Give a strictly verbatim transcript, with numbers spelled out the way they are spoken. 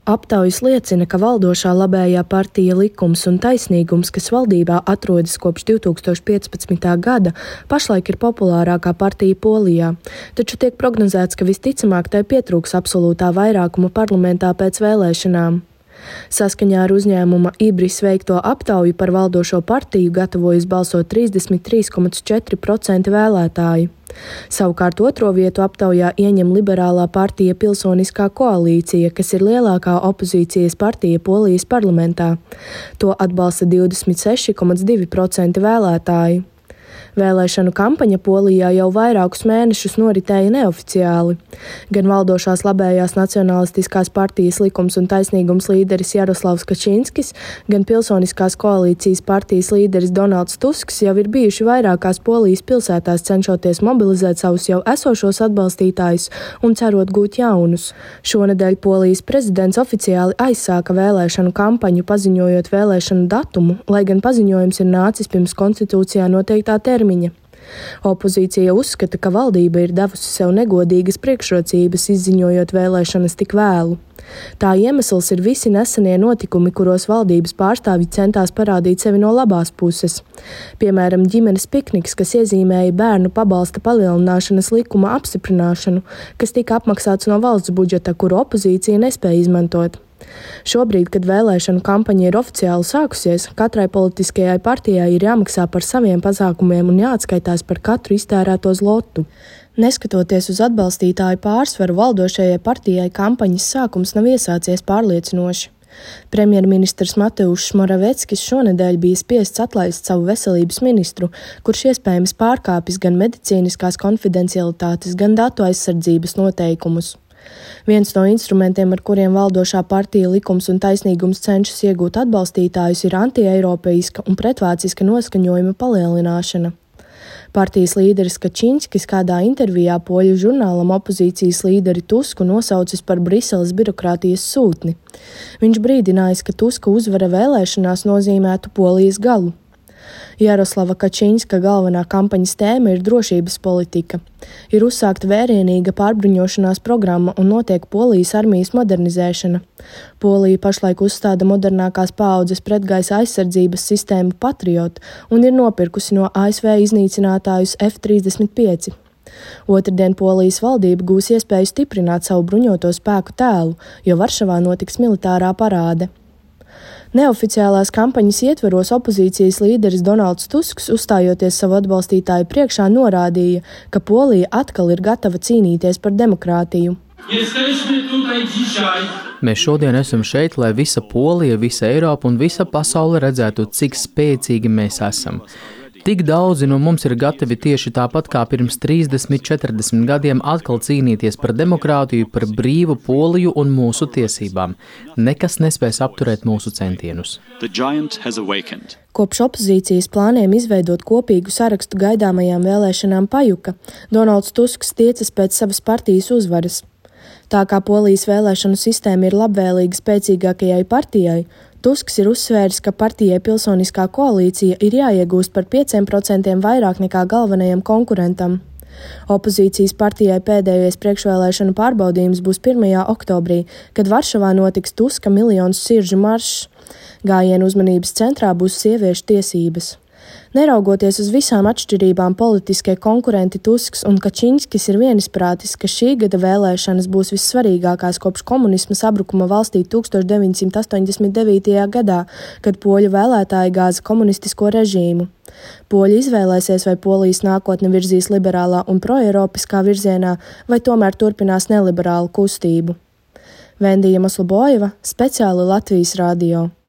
Aptaujas liecina, ka valdošā labējā partija Likums un taisnīgums, kas valdībā atrodas kopš divi tūkstoši piecpadsmitā gada, pašlaik ir populārākā partija Polijā, taču tiek prognozēts, ka visticamāk tai pietrūks absolūtā vairākuma parlamentā pēc vēlēšanām. Saskaņā ar uzņēmuma Ibris veikto aptauju par valdošo partiju gatavojas balsot trīsdesmit trīs komats četri procenti vēlētāju. Savukārt otro vietu aptaujā ieņem liberālā partija Pilsoniskā koalīcija, kas ir lielākā opozīcijas partija Polijas parlamentā. To atbalsta divdesmit seši komats divi procenti vēlētāju. Vēlēšanu kampaņa Polijā jau vairākus mēnešus noritēja neoficiāli. Gan valdošās labējās nacionalistiskās partijas Likums un taisnīgums līderis Jaroslavs Kačinskis, gan Pilsoniskās koalīcijas partijas līderis Donalds Tusks jau ir bijuši vairākās Polijas pilsētās, cenšoties mobilizēt savus jau esošos atbalstītājus un cerot gūt jaunus. Šonedēļ Polijas prezidents oficiāli aizsāka vēlēšanu kampaņu, paziņojot vēlēšanu datumu, lai gan paziņojums ir nācis pirms konstitūcijā noteiktā termiņa. Opozīcija uzskata, ka valdība ir devusi sev negodīgas priekšrocības, izziņojot vēlēšanas tik vēlu. Tā iemesls ir visi nesenie notikumi, kuros valdības pārstāvji centās parādīt sevi no labās puses. Piemēram, ģimenes pikniks, kas iezīmēja bērnu pabalsta palielināšanas likuma apstiprināšanu, kas tika apmaksāts no valsts budžeta, kuru opozīcija nespēja izmantot. Šobrīd, kad vēlēšanu kampaņa ir oficiāli sākusies, katrai politiskajai partijai ir jāmaksā par saviem pasākumiem un jāatskaitās par katru iztērēto zlotu. Neskatoties uz atbalstītāju pārsvaru, valdošajai partijai kampaņas sākums nav iesācies pārliecinoši. Premjerministrs Mateušs Moraveckis šonedēļ bija spiests atlaist savu veselības ministru, kurš iespējams pārkāpis gan medicīniskās konfidencialitātes, gan datu aizsardzības noteikumus. Viens no instrumentiem, ar kuriem valdošā partija Likums un taisnīgums cenšas iegūt atbalstītājus, ir antieiropeiska un pretvāciska noskaņojuma palielināšana. Partijas līderis Kačinskis kādā intervijā poļu žurnālam opozīcijas līderi Tusku nosaucis par Briseles birokrātijas sūtni. Viņš brīdinājis, ka Tuska uzvara vēlēšanās nozīmētu Polijas galu. Jaroslava Kačinska galvenā kampaņas tēma ir drošības politika. Ir uzsākta vērienīga pārbruņošanās programma un notiek Polijas armijas modernizēšana. Polija pašlaik uzstāda modernākās paaudzes pretgaisa aizsardzības sistēmu Patriot un ir nopirkusi no A S V iznīcinātājus F trīsdesmit pieci. Otrdien Polijas valdība gūs iespēju stiprināt savu bruņoto spēku tēlu, jo Varšavā notiks militārā parāde. Neoficiālās kampaņas ietveros opozīcijas līderis Donalds Tusks, uzstājoties savu atbalstītāju priekšā, norādīja, ka Polija atkal ir gatava cīnīties par demokrātiju. Mēs šodien esam šeit, lai visa Polija, visa Eiropa un visa pasaule redzētu, cik spēcīgi mēs esam. Tik daudzi no mums ir gatavi tieši tāpat kā pirms trīsdesmit, četrdesmit gadiem atkal cīnīties par demokrātiju, par brīvu Poliju un mūsu tiesībām. Nekas nespēs apturēt mūsu centienus. Kopš opozīcijas plāniem izveidot kopīgu sarakstu gaidāmajām vēlēšanām pajuka, Donalds Tusks tiecas pēc savas partijas uzvaras. Tā kā Polijas vēlēšanu sistēma ir labvēlīga spēcīgākajai partijai, Tusks ir uzsvēris, ka partijai Pilsoniskā koalīcija ir jāiegūst par pieciem procentiem vairāk nekā galvenajam konkurentam. Opozīcijas partijai pēdējais priekšvēlēšanu pārbaudījums būs pirmajā oktobrī, kad Varšavā notiks Tuska miljonu sirdžu maršs. Gājienu uzmanības centrā būs sieviešu tiesības. Neraugoties uz visām atšķirībām, politiskie konkurenti Tusks un Kačinskis ir vienisprātis, ka šī gada vēlēšanas būs vissvarīgākās kopš komunisma sabrukuma valstī tūkstoš deviņsimt astoņdesmit devītajā gadā, kad poļu vēlētāji gāza komunistisko režīmu. Poļi izvēlēsies, vai Polijas nākotne virzīs liberālā un proeiropiskā virzienā, vai tomēr turpinās neliberālu kustību. Vendija Maslobojeva, speciāli Latvijas radio.